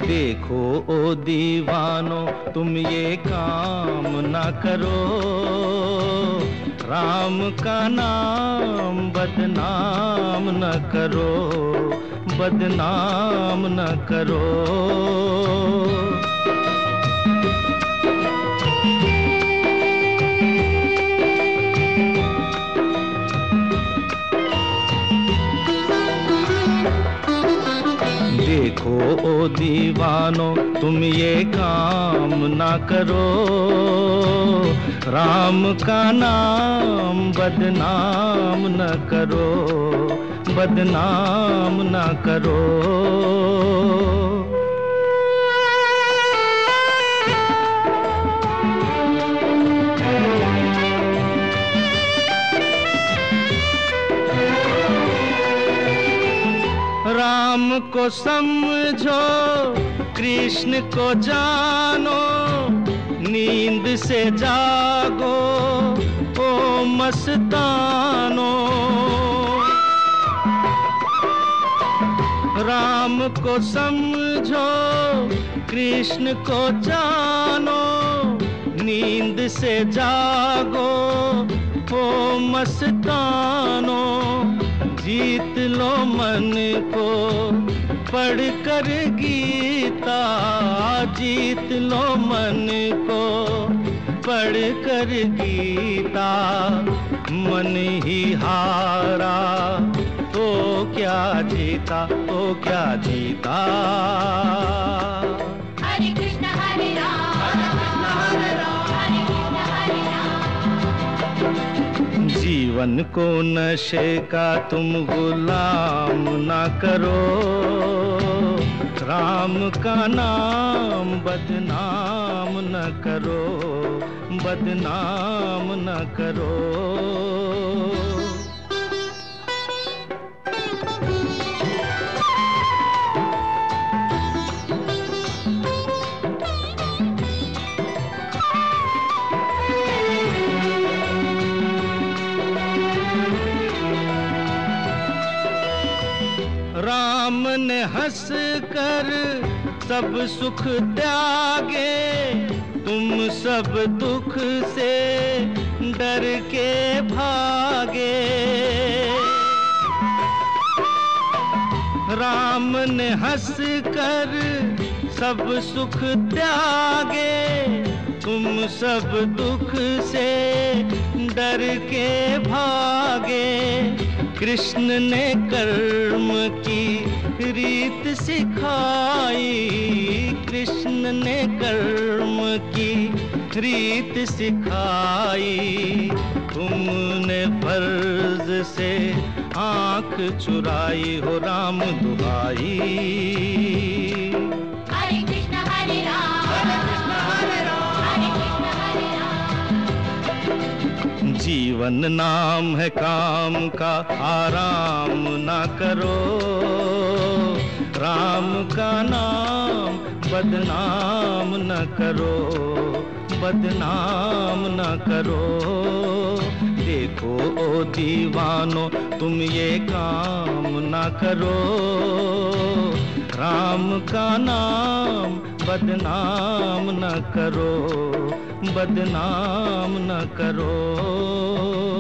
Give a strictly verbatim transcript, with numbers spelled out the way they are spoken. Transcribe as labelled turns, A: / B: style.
A: देखो ओ दीवानो तुम ये काम ना करो, राम का नाम बदनाम न करो, बदनाम न करो। देखो ओ दीवानो तुम ये काम ना करो, राम का नाम बदनाम न करो, बदनाम न करो। राम को समझो कृष्ण को जानो, नींद से जागो ओ मस्तानो। राम को समझो कृष्ण को जानो, नींद से जागो ओ मस्तानो। जीत लो मन को पढ़ कर गीता, जीत लो मन को पढ़ कर गीता। मन ही हारा तो क्या जीता, तो क्या जीता।
B: हरे कृष्ण हरे राम, हरे कृष्ण हरे राम, हरे कृष्ण हरे राम।
A: जीवन को नशे का तुम गुलाम ना करो, राम का नाम बदनाम न करो, बदनाम न करो। राम ने हंस कर सब सुख त्यागे, तुम सब दुख से डर के भागे। राम ने हंस कर सब सुख त्यागे, तुम सब दुख से डर के भागे। कृष्ण ने कर्म की रीत सिखाई, कृष्ण ने कर्म की रीत सिखाई। तुमने फर्ज से आंख चुराई हो राम दुहाई।
B: हरे कृष्ण हरे राम, हरे कृष्ण हरे राम, हरे कृष्ण हरे राम।
A: जीवन नाम है काम का, आराम ना करो, राम का नाम बदनाम न करो, बदनाम न करो। देखो ओ दीवानो तुम ये काम ना करो, राम का नाम बदनाम न करो, बदनाम न करो।